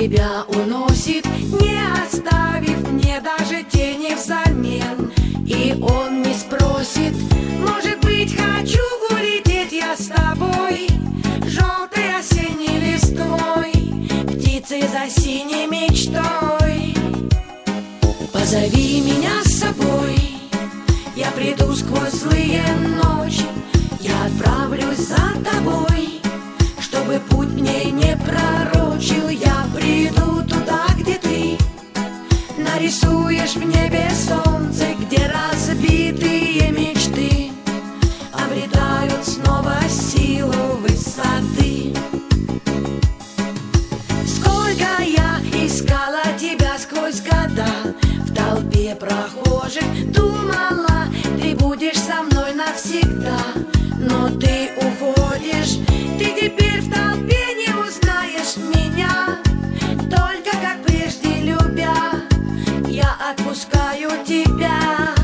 тебя уносит, не оставив мне даже тени взамен. И он не спросит, может быть, хочу улететь я с тобой, желтой осенней листвой, птицей за синей мечтой. Позови меня с собой, я приду сквозь злые ночи, я отправлюсь за тобой, чтобы путь мне не пророчил. Я приду туда, где ты нарисуешь в небе солнце, где разбитые мечты обретают снова силу высоты. Сколько я искала тебя сквозь года, в толпе прохожих думала, ты будешь со мной навсегда. Но ты уходишь, ты теперь в толпе не узнаешь меня, только как прежде любя, я отпускаю тебя.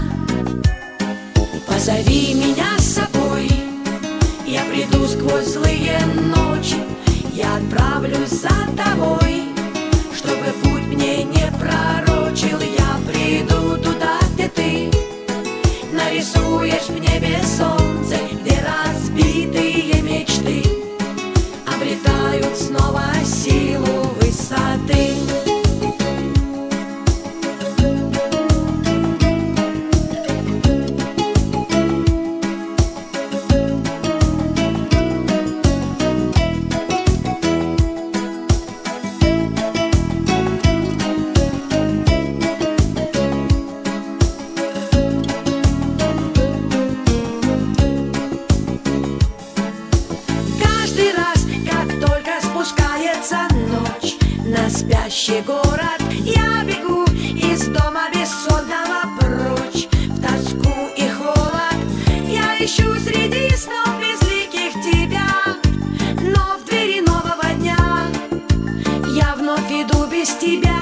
Позови меня с собой, я приду сквозь злые ночи, я отправлюсь за тобой, чтобы путь мне не пророчил. Я приду туда, где ты нарисуешь в небе солнце, где разбитые мечты обретают снова силу высоты. Ночь на спящий город, я бегу из дома бессонного прочь. В тоску и холод я ищу среди снов безликих тебя, но в двери нового дня я вновь иду без тебя.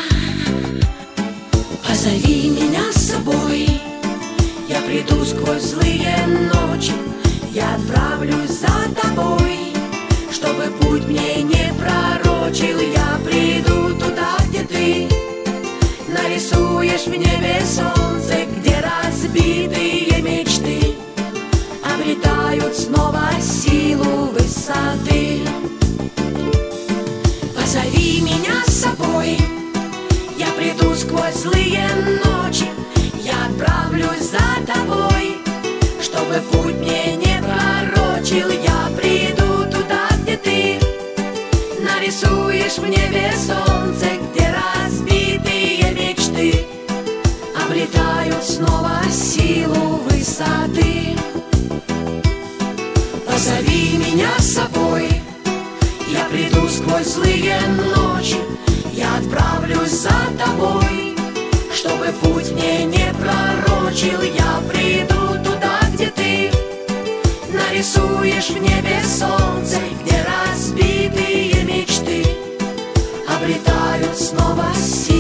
Позови меня с собой, я приду сквозь злые ночи, я отправлюсь за тобой, чтобы путь мне не пророчил. Я приду туда, где ты нарисуешь в небе солнце, где разбитые мечты обретают снова силу высоты. Позови меня с собой, я приду сквозь злые ночи, я отправлюсь за тобой, чтобы путь мне не пророчил. Я приду туда, где ты нарисуешь в небе солнце, где разбитые мечты обретают снова силу высоты. Позови меня с собой, я приду сквозь злые ночи, я отправлюсь за тобой, чтобы путь мне не пророчил. Я приду туда, где ты нарисуешь в небе солнце, где разбитые мечты обретают снова силу.